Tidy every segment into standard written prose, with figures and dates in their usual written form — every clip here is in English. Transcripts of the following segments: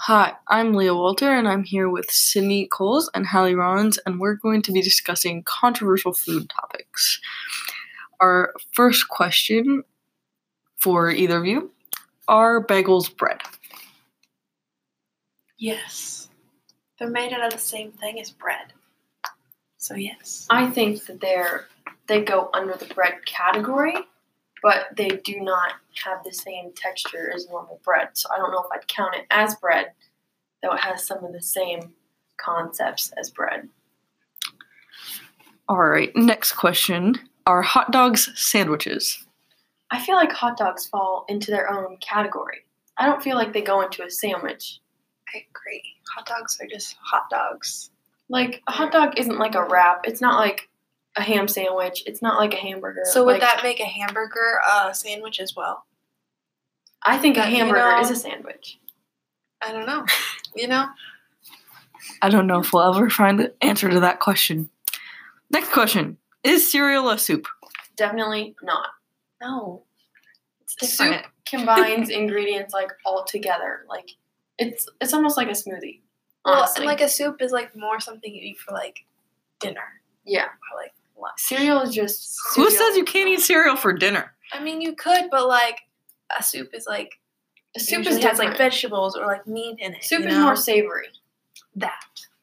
Hi, I'm Leah Walter, and I'm here with Sydney Coles and Hallie Rollins, and we're going to be discussing controversial food topics. Our first question for either of you: are bagels bread? Yes. They're made out of the same thing as bread. So yes. I think that they go under the bread category, but they do not have the same texture as normal bread. So I don't know if I'd count it as bread, though it has some of the same concepts as bread. All right, next question: are hot dogs sandwiches? I feel like hot dogs fall into their own category. I don't feel like they go into a sandwich. I agree. Hot dogs are just hot dogs. Like, a hot dog isn't like a wrap. It's not like a ham sandwich. It's not like a hamburger. So would Like, that make a hamburger a sandwich as well? I think a that, you hamburger know- is a sandwich. I don't know. I don't know if we'll ever find the answer to that question. Next question: is cereal a soup? Definitely not. No. It's Soup different. combines ingredients like all together. Like it's almost like a smoothie. Well, Honestly. and like a soup is like more something you eat for like dinner Yeah. or like lunch. Cereal is just Who cereal. says you can't eat cereal for dinner? I mean, you could, but like a soup is like A soup usually is has like different. vegetables or like meat in it. Soup you is know? more savory. that.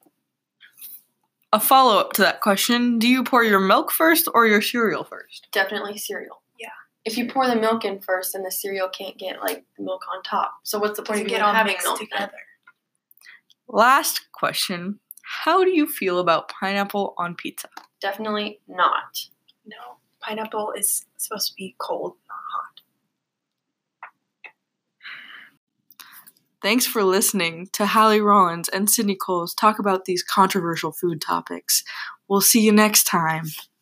A follow-up to that question: do you pour your milk first or your cereal first? Definitely cereal. Yeah. If you pour the milk in first, then the cereal can't get like the milk on top. So what's the point Doesn't of get even all having mixed milk then? together. Last question: how do you feel about pineapple on pizza? Definitely not. No, pineapple is supposed to be cold, not hot. Thanks for listening to Hallie Rollins and Sydney Coles talk about these controversial food topics. We'll see you next time.